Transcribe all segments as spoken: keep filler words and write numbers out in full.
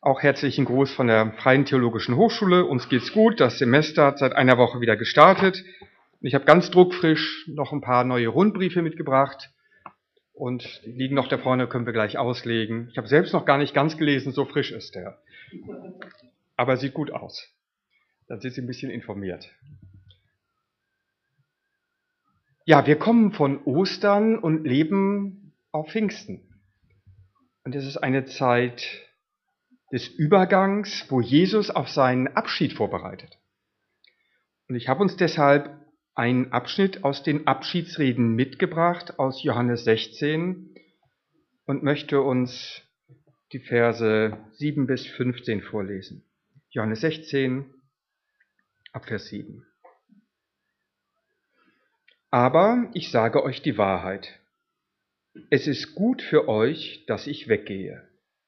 Auch herzlichen Gruß von der Freien Theologischen Hochschule. Uns geht's gut. Das Semester hat seit einer Woche wieder gestartet. Ich habe ganz druckfrisch noch ein paar neue Rundbriefe mitgebracht. Und die liegen noch da vorne, können wir gleich auslegen. Ich habe selbst noch gar nicht ganz gelesen, so frisch ist der. Aber sieht gut aus. Dann sind Sie ein bisschen informiert. Ja, wir kommen von Ostern und leben auf Pfingsten. Und es ist eine Zeit des Übergangs, wo Jesus auf seinen Abschied vorbereitet. Und ich habe uns deshalb einen Abschnitt aus den Abschiedsreden mitgebracht, aus Johannes sechzehn, und möchte uns die Verse sieben bis fünfzehn vorlesen. Johannes sechzehn, ab Vers sieben. Aber ich sage euch die Wahrheit. Es ist gut für euch, dass ich weggehe.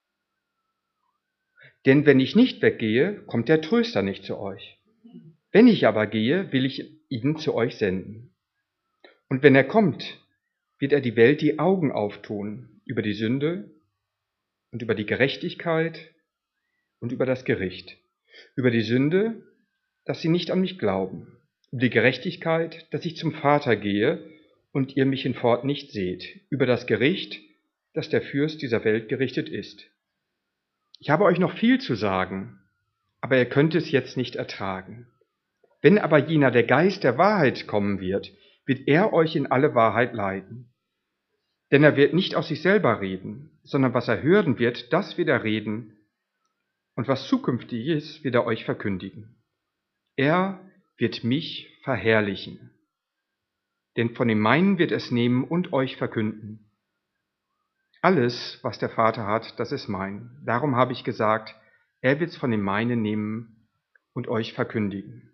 Denn wenn ich nicht weggehe, kommt der Tröster nicht zu euch. Wenn ich aber gehe, will ich ihn zu euch senden. Und wenn er kommt, wird er die Welt die Augen auftun über die Sünde und über die Gerechtigkeit und über das Gericht. Über die Sünde, dass sie nicht an mich glauben. Über die Gerechtigkeit, dass ich zum Vater gehe und ihr mich hinfort nicht seht. Über das Gericht, dass der Fürst dieser Welt gerichtet ist. Ich habe euch noch viel zu sagen, aber ihr könnt es jetzt nicht ertragen. Wenn aber jener, der Geist der Wahrheit, kommen wird, wird er euch in alle Wahrheit leiten. Denn er wird nicht aus sich selber reden, sondern was er hören wird, das wird er reden, und was zukünftig ist, wird er euch verkündigen. Er wird mich verherrlichen, denn von dem meinen wird es nehmen und euch verkünden. Alles, was der Vater hat, das ist mein. Darum habe ich gesagt, er wird es von dem meinen nehmen und euch verkündigen.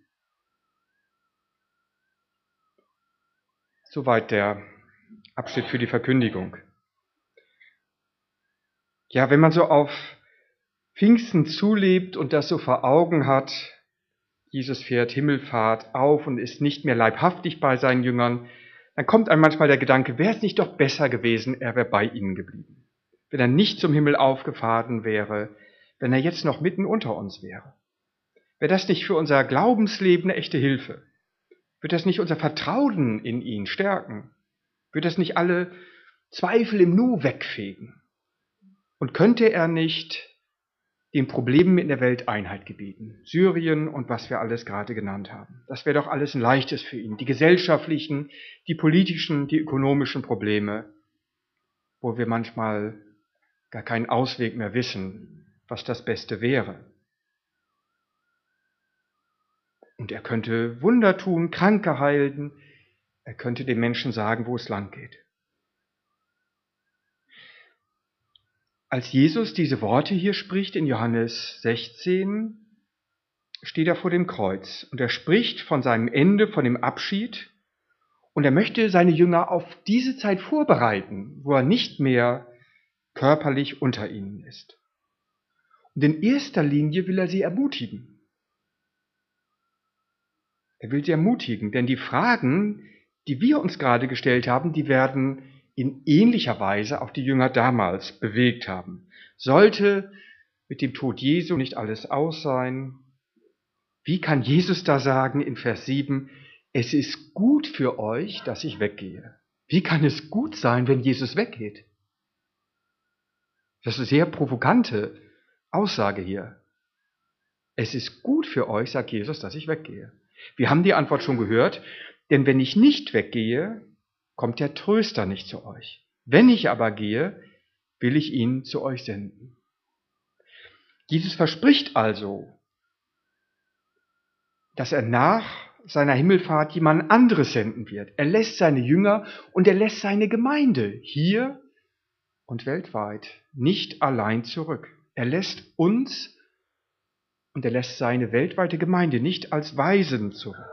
Soweit der Abschnitt für die Verkündigung. Ja, wenn man so auf Pfingsten zulebt und das so vor Augen hat, Jesus fährt Himmelfahrt auf und ist nicht mehr leibhaftig bei seinen Jüngern, dann kommt einem manchmal der Gedanke, wäre es nicht doch besser gewesen, er wäre bei ihnen geblieben. Wenn er nicht zum Himmel aufgefahren wäre, wenn er jetzt noch mitten unter uns wäre. Wäre das nicht für unser Glaubensleben eine echte Hilfe? Wird das nicht unser Vertrauen in ihn stärken? Wird das nicht alle Zweifel im Nu wegfegen? Und könnte er nicht den Problemen in der Welt Einhalt gebieten? Syrien und was wir alles gerade genannt haben. Das wäre doch alles ein leichtes für ihn. Die gesellschaftlichen, die politischen, die ökonomischen Probleme, wo wir manchmal gar keinen Ausweg mehr wissen, was das Beste wäre. Und er könnte Wunder tun, Kranke heilen. Er könnte den Menschen sagen, wo es lang geht. Als Jesus diese Worte hier spricht in Johannes sechzehn, steht er vor dem Kreuz und er spricht von seinem Ende, von dem Abschied und er möchte seine Jünger auf diese Zeit vorbereiten, wo er nicht mehr körperlich unter ihnen ist. Und in erster Linie will er sie ermutigen. Er will sie ermutigen, denn die Fragen, die wir uns gerade gestellt haben, die werden in ähnlicher Weise auch die Jünger damals bewegt haben. Sollte mit dem Tod Jesu nicht alles aus sein? Wie kann Jesus da sagen in Vers sieben, es ist gut für euch, dass ich weggehe? Wie kann es gut sein, wenn Jesus weggeht? Das ist eine sehr provokante Aussage hier. Es ist gut für euch, sagt Jesus, dass ich weggehe. Wir haben die Antwort schon gehört, denn wenn ich nicht weggehe, kommt der Tröster nicht zu euch. Wenn ich aber gehe, will ich ihn zu euch senden. Jesus verspricht also, dass er nach seiner Himmelfahrt jemand anderes senden wird. Er lässt seine Jünger und er lässt seine Gemeinde hier und weltweit nicht allein zurück. Er lässt uns und er lässt seine weltweite Gemeinde nicht als Waisen zurück.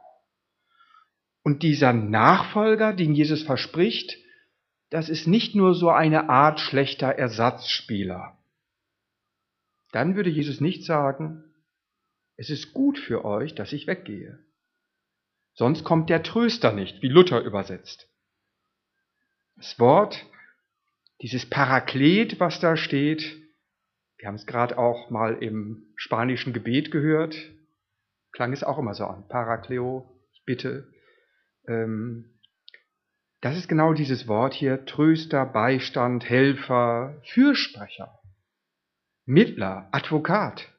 Und dieser Nachfolger, den Jesus verspricht, das ist nicht nur so eine Art schlechter Ersatzspieler. Dann würde Jesus nicht sagen, es ist gut für euch, dass ich weggehe. Sonst kommt der Tröster nicht, wie Luther übersetzt. Das Wort, dieses Paraklet, was da steht, Wir haben es gerade auch mal im spanischen Gebet gehört. Klang es auch immer so an. Parakleo, ich bitte. Ähm, das ist genau dieses Wort hier. Tröster, Beistand, Helfer, Fürsprecher, Mittler, Advokat.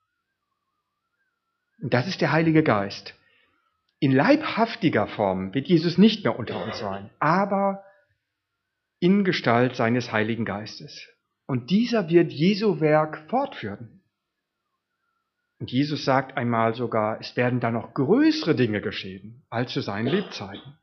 Und das ist der Heilige Geist. In leibhaftiger Form wird Jesus nicht mehr unter uns sein, aber in Gestalt seines Heiligen Geistes. Und dieser wird Jesu Werk fortführen. Und Jesus sagt einmal sogar, es werden da noch größere Dinge geschehen als zu seinen Lebzeiten.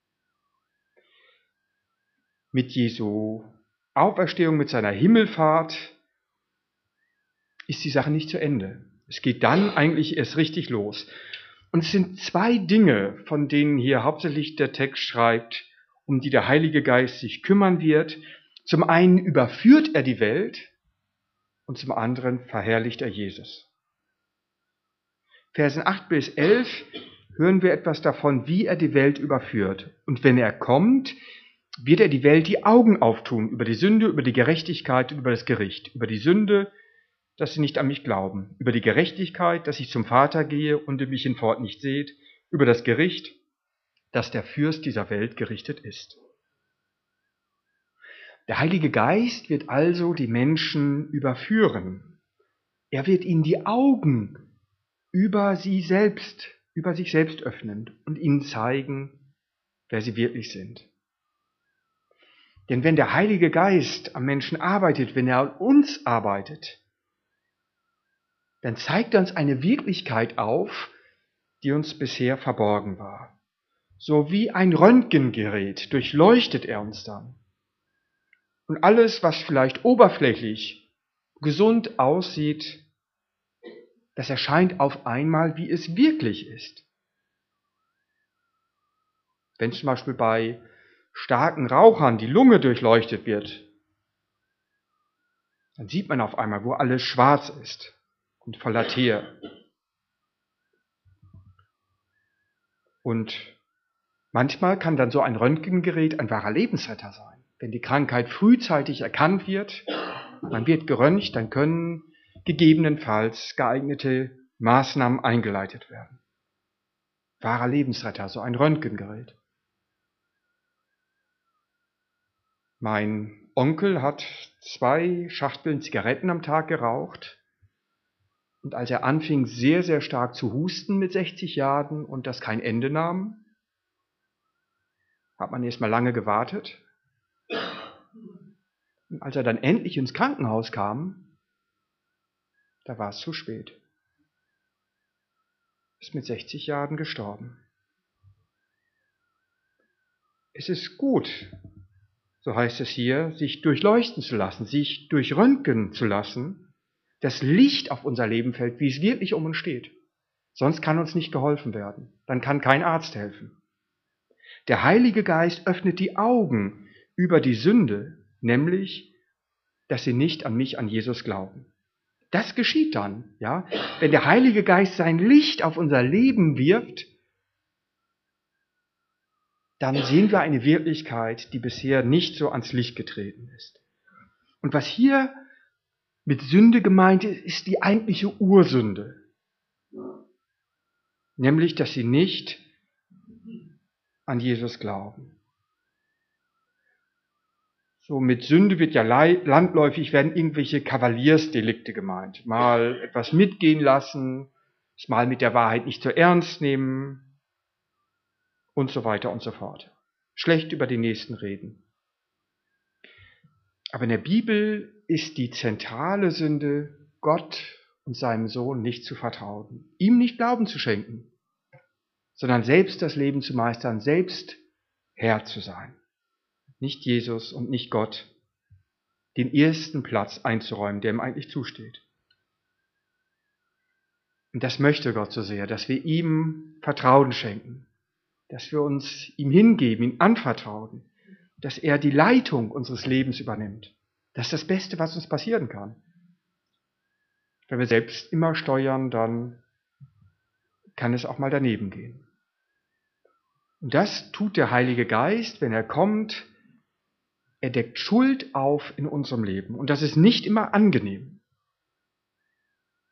Mit Jesu Auferstehung, mit seiner Himmelfahrt ist die Sache nicht zu Ende. Es geht dann eigentlich erst richtig los. Und es sind zwei Dinge, von denen hier hauptsächlich der Text schreibt, um die der Heilige Geist sich kümmern wird. Zum einen überführt er die Welt und zum anderen verherrlicht er Jesus. Versen acht bis elf hören wir etwas davon, wie er die Welt überführt. Und wenn er kommt, wird er die Welt die Augen auftun über die Sünde, über die Gerechtigkeit und über das Gericht. Über die Sünde, dass sie nicht an mich glauben. Über die Gerechtigkeit, dass ich zum Vater gehe und ihr mich hinfort nicht seht. Über das Gericht, dass der Fürst dieser Welt gerichtet ist. Der Heilige Geist wird also die Menschen überführen. Er wird ihnen die Augen über sie selbst, über sich selbst öffnen und ihnen zeigen, wer sie wirklich sind. Denn wenn der Heilige Geist am Menschen arbeitet, wenn er an uns arbeitet, dann zeigt er uns eine Wirklichkeit auf, die uns bisher verborgen war. So wie ein Röntgengerät durchleuchtet er uns dann. Und alles, was vielleicht oberflächlich gesund aussieht, das erscheint auf einmal, wie es wirklich ist. Wenn zum Beispiel bei starken Rauchern die Lunge durchleuchtet wird, dann sieht man auf einmal, wo alles schwarz ist und voller Teer. Und manchmal kann dann so ein Röntgengerät ein wahrer Lebensretter sein. Wenn die Krankheit frühzeitig erkannt wird, man wird geröntgt, dann können gegebenenfalls geeignete Maßnahmen eingeleitet werden. Wahrer Lebensretter, so ein Röntgengerät. Mein Onkel hat zwei Schachteln Zigaretten am Tag geraucht. Und als er anfing, sehr, sehr stark zu husten mit sechzig Jahren und das kein Ende nahm, hat man erst mal lange gewartet. Und als er dann endlich ins Krankenhaus kam, da war es zu spät. Ist mit sechzig Jahren gestorben. Es ist gut, so heißt es hier, sich durchleuchten zu lassen, sich durchröntgen zu lassen, das Licht auf unser Leben fällt, wie es wirklich um uns steht. Sonst kann uns nicht geholfen werden. Dann kann kein Arzt helfen. Der Heilige Geist öffnet die Augen über die Sünde, nämlich, dass sie nicht an mich, an Jesus glauben. Das geschieht dann, ja, wenn der Heilige Geist sein Licht auf unser Leben wirft, dann sehen wir eine Wirklichkeit, die bisher nicht so ans Licht getreten ist. Und was hier mit Sünde gemeint ist, ist die eigentliche Ursünde. Nämlich, dass sie nicht an Jesus glauben. So mit Sünde wird ja landläufig werden irgendwelche Kavaliersdelikte gemeint. Mal etwas mitgehen lassen, es mal mit der Wahrheit nicht so ernst nehmen und so weiter und so fort. Schlecht über die Nächsten reden. Aber in der Bibel ist die zentrale Sünde, Gott und seinem Sohn nicht zu vertrauen, ihm nicht Glauben zu schenken, sondern selbst das Leben zu meistern, selbst Herr zu sein. Nicht Jesus und nicht Gott, den ersten Platz einzuräumen, der ihm eigentlich zusteht. Und das möchte Gott so sehr, dass wir ihm Vertrauen schenken, dass wir uns ihm hingeben, ihm anvertrauen, dass er die Leitung unseres Lebens übernimmt. Das ist das Beste, was uns passieren kann. Wenn wir selbst immer steuern, dann kann es auch mal daneben gehen. Und das tut der Heilige Geist, wenn er kommt. Er deckt Schuld auf in unserem Leben. Und das ist nicht immer angenehm.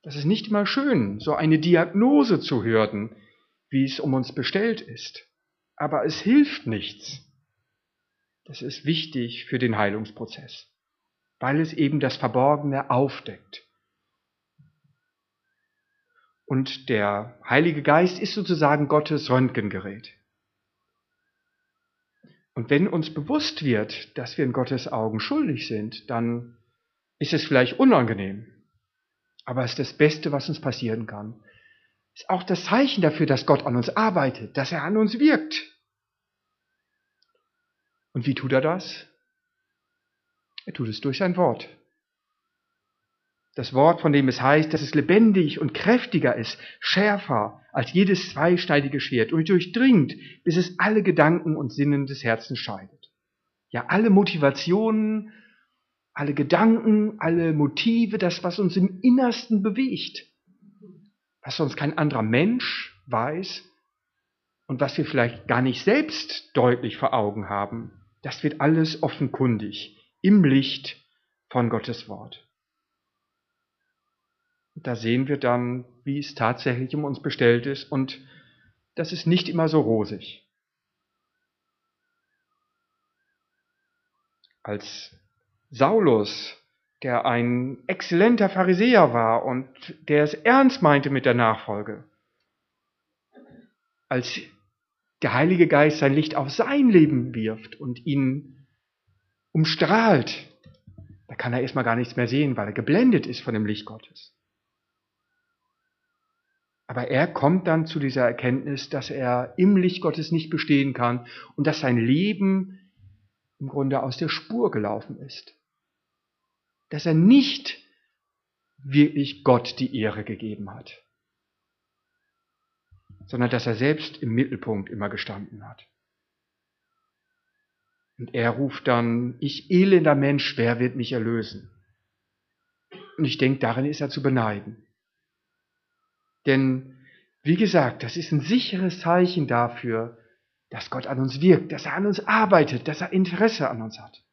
Das ist nicht immer schön, so eine Diagnose zu hören, wie es um uns bestellt ist. Aber es hilft nichts. Das ist wichtig für den Heilungsprozess, weil es eben das Verborgene aufdeckt. Und der Heilige Geist ist sozusagen Gottes Röntgengerät. Und wenn uns bewusst wird, dass wir in Gottes Augen schuldig sind, dann ist es vielleicht unangenehm. Aber es ist das Beste, was uns passieren kann. Es ist auch das Zeichen dafür, dass Gott an uns arbeitet, dass er an uns wirkt. Und wie tut er das? Er tut es durch sein Wort. Das Wort, von dem es heißt, dass es lebendig und kräftiger ist, schärfer als jedes zweischneidige Schwert und durchdringt, bis es alle Gedanken und Sinnen des Herzens scheidet. Ja, alle Motivationen, alle Gedanken, alle Motive, das, was uns im Innersten bewegt, was sonst kein anderer Mensch weiß und was wir vielleicht gar nicht selbst deutlich vor Augen haben, das wird alles offenkundig im Licht von Gottes Wort. Da sehen wir dann, wie es tatsächlich um uns bestellt ist, und das ist nicht immer so rosig. Als Saulus, der ein exzellenter Pharisäer war und der es ernst meinte mit der Nachfolge, als der Heilige Geist sein Licht auf sein Leben wirft und ihn umstrahlt, da kann er erstmal gar nichts mehr sehen, weil er geblendet ist von dem Licht Gottes. Aber er kommt dann zu dieser Erkenntnis, dass er im Licht Gottes nicht bestehen kann und dass sein Leben im Grunde aus der Spur gelaufen ist. Dass er nicht wirklich Gott die Ehre gegeben hat, sondern dass er selbst im Mittelpunkt immer gestanden hat. Und er ruft dann: Ich elender Mensch, wer wird mich erlösen? Und ich denke, darin ist er zu beneiden. Denn, wie gesagt, das ist ein sicheres Zeichen dafür, dass Gott an uns wirkt, dass er an uns arbeitet, dass er Interesse an uns hat.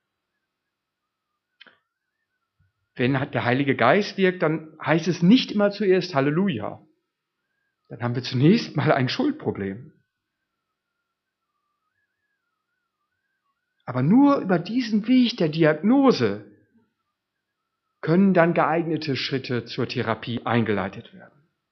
Wenn der Heilige Geist wirkt, dann heißt es nicht immer zuerst Halleluja. Dann haben wir zunächst mal ein Schuldproblem. Aber nur über diesen Weg der Diagnose können dann geeignete Schritte zur Therapie eingeleitet werden.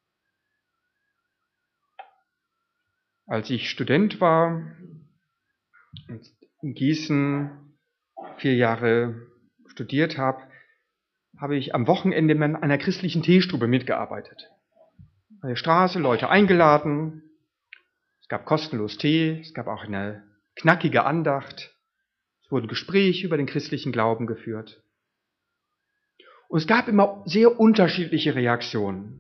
Als ich Student war, in Gießen vier Jahre studiert habe, habe ich am Wochenende in einer christlichen Teestube mitgearbeitet. An der Straße Leute eingeladen, es gab kostenlos Tee, es gab auch eine knackige Andacht, es wurden Gespräche über den christlichen Glauben geführt. Und es gab immer sehr unterschiedliche Reaktionen.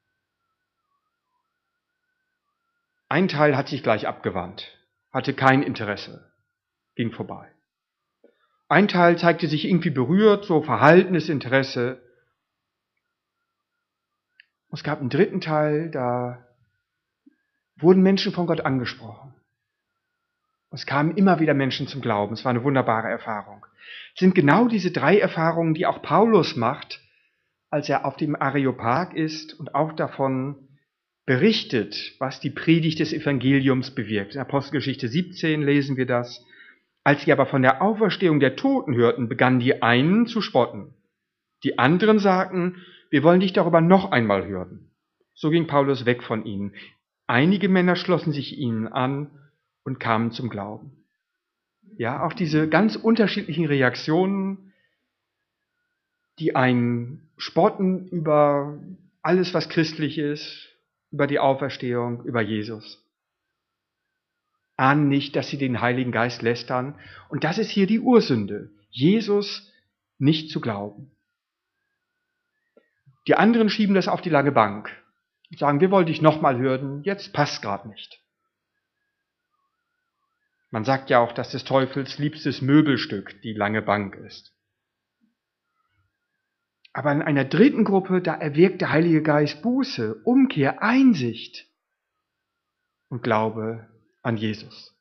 Ein Teil hat sich gleich abgewandt, hatte kein Interesse, ging vorbei. Ein Teil zeigte sich irgendwie berührt, so verhaltenes Interesse. Es gab einen dritten Teil, da wurden Menschen von Gott angesprochen. Es kamen immer wieder Menschen zum Glauben. Es war eine wunderbare Erfahrung. Es sind genau diese drei Erfahrungen, die auch Paulus macht, als er auf dem Areopag ist und auch davon berichtet, was die Predigt des Evangeliums bewirkt. In Apostelgeschichte siebzehn lesen wir das. Als sie aber von der Auferstehung der Toten hörten, begannen die einen zu spotten. Die anderen sagten: Wir wollen dich darüber noch einmal hören. So ging Paulus weg von ihnen. Einige Männer schlossen sich ihnen an und kamen zum Glauben. Ja, auch diese ganz unterschiedlichen Reaktionen, die einen spotten über alles, was christlich ist, über die Auferstehung, über Jesus, ahnen nicht, dass sie den Heiligen Geist lästern. Und das ist hier die Ursünde, Jesus nicht zu glauben. Die anderen schieben das auf die lange Bank und sagen: Wir wollen dich nochmal hören, jetzt passt gerade nicht. Man sagt ja auch, dass des Teufels liebstes Möbelstück die lange Bank ist. Aber in einer dritten Gruppe, da erwirkt der Heilige Geist Buße, Umkehr, Einsicht und Glaube an Jesus.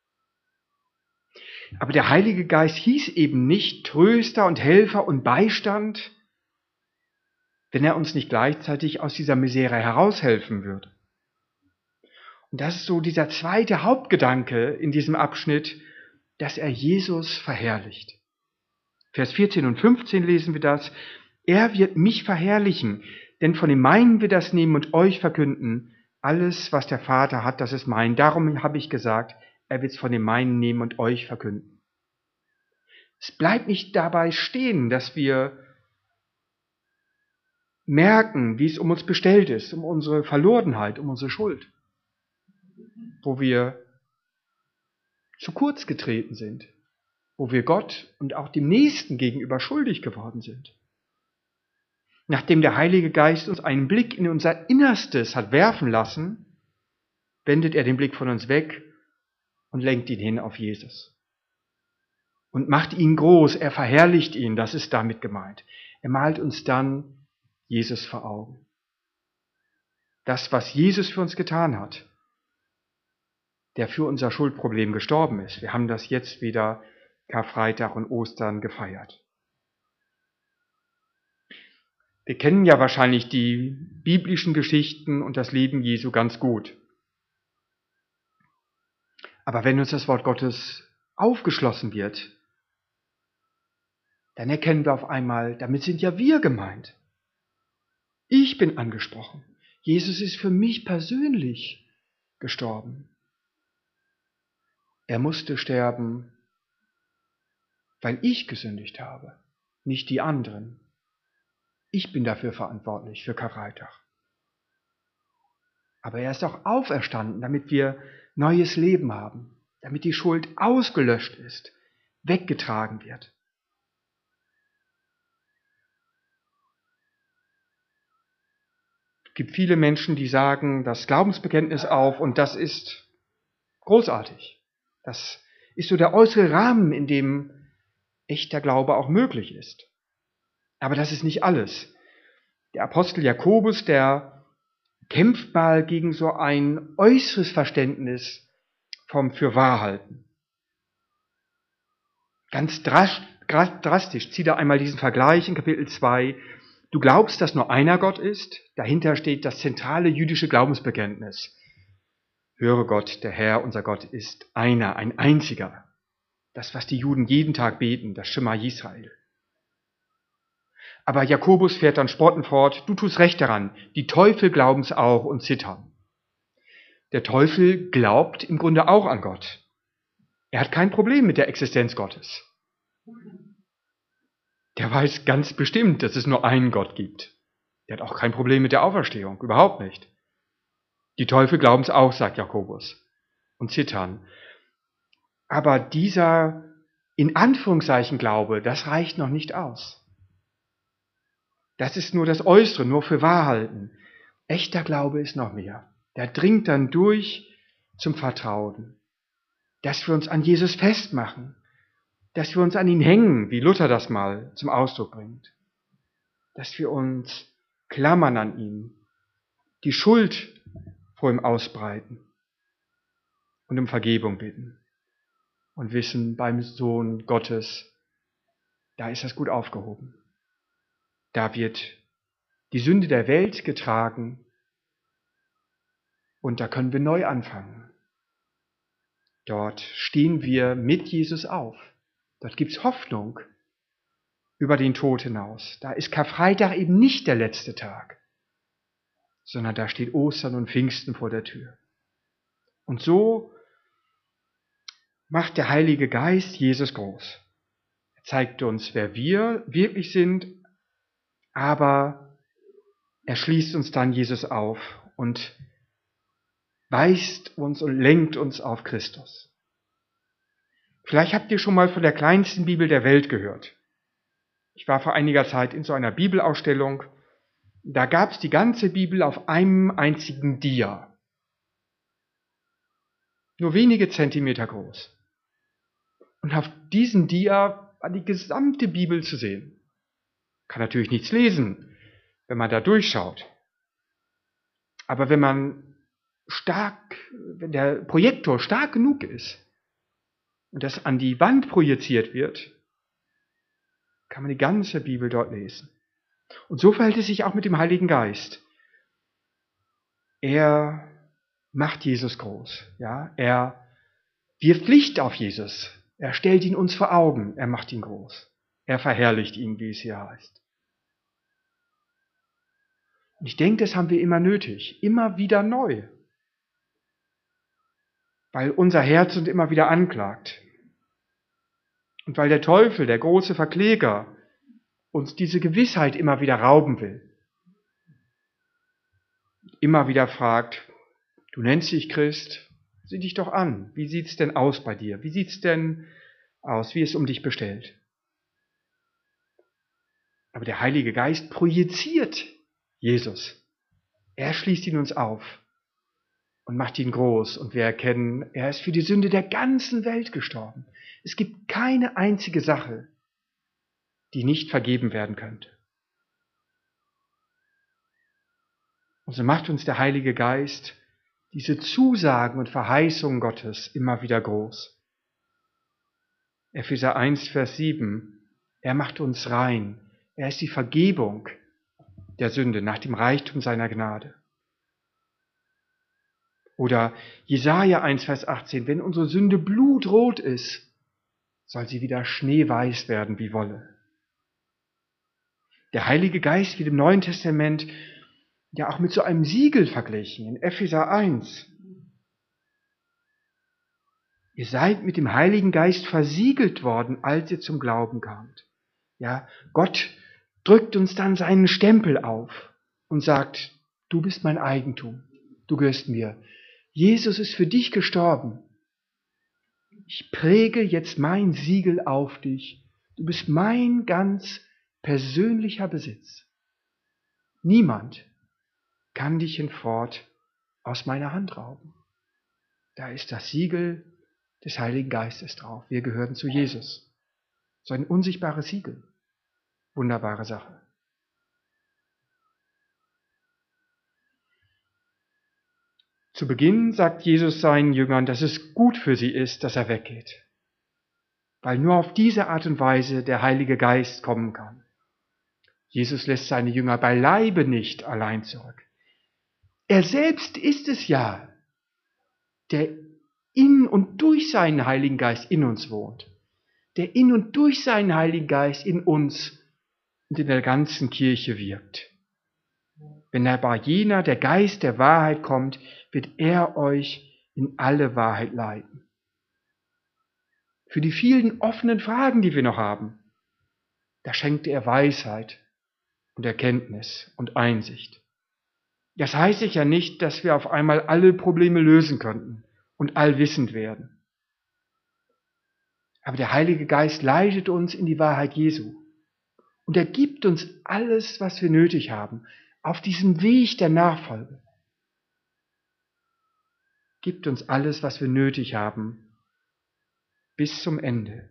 Aber der Heilige Geist hieß eben nicht Tröster und Helfer und Beistand, wenn er uns nicht gleichzeitig aus dieser Misere heraushelfen würde. Und das ist so dieser zweite Hauptgedanke in diesem Abschnitt, dass er Jesus verherrlicht. Vers vierzehn und fünfzehn lesen wir das. Er wird mich verherrlichen, denn von dem meinen wir das nehmen und euch verkünden. Alles, was der Vater hat, das ist mein. Darum habe ich gesagt, er wird es von dem meinen nehmen und euch verkünden. Es bleibt nicht dabei stehen, dass wir merken, wie es um uns bestellt ist, um unsere Verlorenheit, um unsere Schuld, wo wir zu kurz getreten sind, wo wir Gott und auch dem Nächsten gegenüber schuldig geworden sind. Nachdem der Heilige Geist uns einen Blick in unser Innerstes hat werfen lassen, wendet er den Blick von uns weg und lenkt ihn hin auf Jesus. Und macht ihn groß, er verherrlicht ihn, das ist damit gemeint. Er malt uns dann Jesus vor Augen. Das, was Jesus für uns getan hat, der für unser Schuldproblem gestorben ist. Wir haben das jetzt wieder Karfreitag und Ostern gefeiert. Wir kennen ja wahrscheinlich die biblischen Geschichten und das Leben Jesu ganz gut. Aber wenn uns das Wort Gottes aufgeschlossen wird, dann erkennen wir auf einmal, damit sind ja wir gemeint. Ich bin angesprochen. Jesus ist für mich persönlich gestorben. Er musste sterben, weil ich gesündigt habe, nicht die anderen. Ich bin dafür verantwortlich, für Karfreitag. Aber er ist auch auferstanden, damit wir neues Leben haben, damit die Schuld ausgelöscht ist, weggetragen wird. Es gibt viele Menschen, die sagen das Glaubensbekenntnis auf und das ist großartig. Das ist so der äußere Rahmen, in dem echter Glaube auch möglich ist. Aber das ist nicht alles. Der Apostel Jakobus, der kämpft mal gegen so ein äußeres Verständnis vom Fürwahrhalten. Ganz drastisch zieht er einmal diesen Vergleich in Kapitel zwei. Du glaubst, dass nur einer Gott ist? Dahinter steht das zentrale jüdische Glaubensbekenntnis. Höre Gott, der Herr, unser Gott, ist einer, ein einziger. Das, was die Juden jeden Tag beten, das Schema Israel. Aber Jakobus fährt dann spottend fort, du tust recht daran, die Teufel glauben's auch und zittern. Der Teufel glaubt im Grunde auch an Gott. Er hat kein Problem mit der Existenz Gottes. Der weiß ganz bestimmt, dass es nur einen Gott gibt. Der hat auch kein Problem mit der Auferstehung, überhaupt nicht. Die Teufel glauben's auch, sagt Jakobus, und zittern. Aber dieser in Anführungszeichen Glaube, das reicht noch nicht aus. Das ist nur das Äußere, nur für Wahrhalten. Echter Glaube ist noch mehr. Der dringt dann durch zum Vertrauen. Dass wir uns an Jesus festmachen. Dass wir uns an ihn hängen, wie Luther das mal zum Ausdruck bringt. Dass wir uns klammern an ihn. Die Schuld vor ihm ausbreiten. Und um Vergebung bitten. Und wissen, beim Sohn Gottes, da ist das gut aufgehoben. Da wird die Sünde der Welt getragen und da können wir neu anfangen. Dort stehen wir mit Jesus auf. Dort gibt's Hoffnung über den Tod hinaus. Da ist Karfreitag eben nicht der letzte Tag, sondern da steht Ostern und Pfingsten vor der Tür. Und so macht der Heilige Geist Jesus groß. Er zeigt uns, wer wir wirklich sind, aber er schließt uns dann Jesus auf und weist uns und lenkt uns auf Christus. Vielleicht habt ihr schon mal von der kleinsten Bibel der Welt gehört. Ich war vor einiger Zeit in so einer Bibelausstellung. Da gab es die ganze Bibel auf einem einzigen Dia. Nur wenige Zentimeter groß. Und auf diesem Dia war die gesamte Bibel zu sehen. Kann natürlich nichts lesen, wenn man da durchschaut. Aber wenn man stark, wenn der Projektor stark genug ist und das an die Wand projiziert wird, kann man die ganze Bibel dort lesen. Und so verhält es sich auch mit dem Heiligen Geist. Er macht Jesus groß. Ja? Er wirft Licht auf Jesus. Er stellt ihn uns vor Augen. Er macht ihn groß. Er verherrlicht ihn, wie es hier heißt. Und ich denke, das haben wir immer nötig. Immer wieder neu. Weil unser Herz uns immer wieder anklagt. Und weil der Teufel, der große Verkläger, uns diese Gewissheit immer wieder rauben will. Immer wieder fragt, du nennst dich Christ, sieh dich doch an. Wie sieht's denn aus bei dir? Wie sieht's denn aus, wie es um dich bestellt? Aber der Heilige Geist projiziert Jesus. Er schließt ihn uns auf und macht ihn groß. Und wir erkennen, er ist für die Sünde der ganzen Welt gestorben. Es gibt keine einzige Sache, die nicht vergeben werden könnte. Und so macht uns der Heilige Geist diese Zusagen und Verheißungen Gottes immer wieder groß. Epheser eins, Vers sieben, er macht uns rein. Er ist die Vergebung der Sünde nach dem Reichtum seiner Gnade. Oder Jesaja eins, Vers achtzehn, wenn unsere Sünde blutrot ist, soll sie wieder schneeweiß werden wie Wolle. Der Heilige Geist wird im Neuen Testament ja auch mit so einem Siegel verglichen, in Epheser eins. Ihr seid mit dem Heiligen Geist versiegelt worden, als ihr zum Glauben kamt. Ja, Gott drückt uns dann seinen Stempel auf und sagt, du bist mein Eigentum, du gehörst mir. Jesus ist für dich gestorben. Ich präge jetzt mein Siegel auf dich. Du bist mein ganz persönlicher Besitz. Niemand kann dich hinfort aus meiner Hand rauben. Da ist das Siegel des Heiligen Geistes drauf. Wir gehören zu Jesus. So ein unsichtbares Siegel. Wunderbare Sache. Zu Beginn sagt Jesus seinen Jüngern, dass es gut für sie ist, dass er weggeht. Weil nur auf diese Art und Weise der Heilige Geist kommen kann. Jesus lässt seine Jünger beileibe nicht allein zurück. Er selbst ist es ja, der in und durch seinen Heiligen Geist in uns wohnt. Der in und durch seinen Heiligen Geist in uns und in der ganzen Kirche wirkt. Wenn aber jener, der Geist der Wahrheit kommt, wird er euch in alle Wahrheit leiten. Für die vielen offenen Fragen, die wir noch haben, da schenkt er Weisheit und Erkenntnis und Einsicht. Das heißt ja nicht, dass wir auf einmal alle Probleme lösen könnten und allwissend werden. Aber der Heilige Geist leitet uns in die Wahrheit Jesu. Und er gibt uns alles, was wir nötig haben, auf diesem Weg der Nachfolge. Gibt uns alles, was wir nötig haben, bis zum Ende.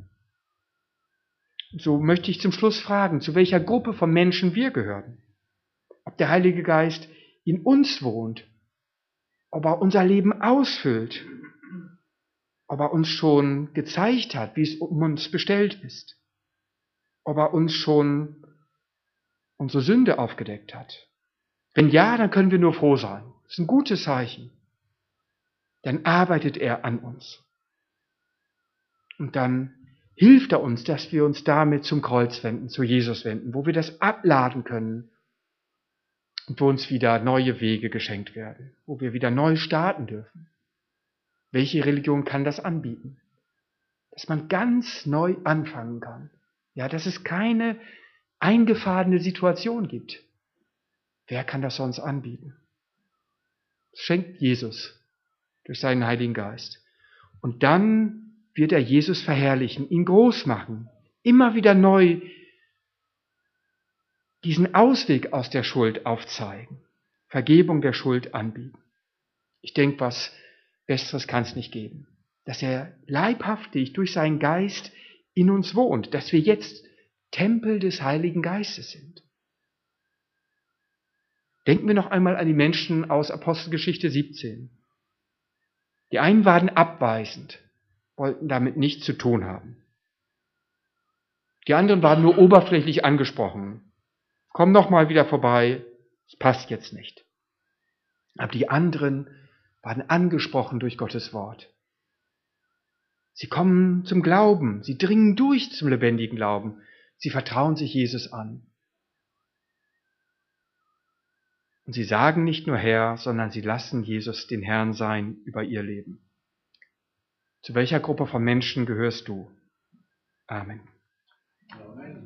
So möchte ich zum Schluss fragen, zu welcher Gruppe von Menschen wir gehören. Ob der Heilige Geist in uns wohnt, ob er unser Leben ausfüllt, ob er uns schon gezeigt hat, wie es um uns bestellt ist, ob er uns schon unsere Sünde aufgedeckt hat. Wenn ja, dann können wir nur froh sein. Das ist ein gutes Zeichen. Dann arbeitet er an uns. Und dann hilft er uns, dass wir uns damit zum Kreuz wenden, zu Jesus wenden, wo wir das abladen können und wo uns wieder neue Wege geschenkt werden, wo wir wieder neu starten dürfen. Welche Religion kann das anbieten? Dass man ganz neu anfangen kann. Ja, dass es keine eingefahrene Situation gibt. Wer kann das sonst anbieten? Das schenkt Jesus durch seinen Heiligen Geist. Und dann wird er Jesus verherrlichen, ihn groß machen, immer wieder neu diesen Ausweg aus der Schuld aufzeigen, Vergebung der Schuld anbieten. Ich denke, was Besseres kann es nicht geben. Dass er leibhaftig durch seinen Geist in uns wohnt, dass wir jetzt Tempel des Heiligen Geistes sind. Denken wir noch einmal an die Menschen aus Apostelgeschichte siebzehn. Die einen waren abweisend, wollten damit nichts zu tun haben. Die anderen waren nur oberflächlich angesprochen, komm noch mal wieder vorbei, es passt jetzt nicht. Aber die anderen waren angesprochen durch Gottes Wort. Sie kommen zum Glauben, sie dringen durch zum lebendigen Glauben, sie vertrauen sich Jesus an. Und sie sagen nicht nur Herr, sondern sie lassen Jesus den Herrn sein über ihr Leben. Zu welcher Gruppe von Menschen gehörst du? Amen. Amen.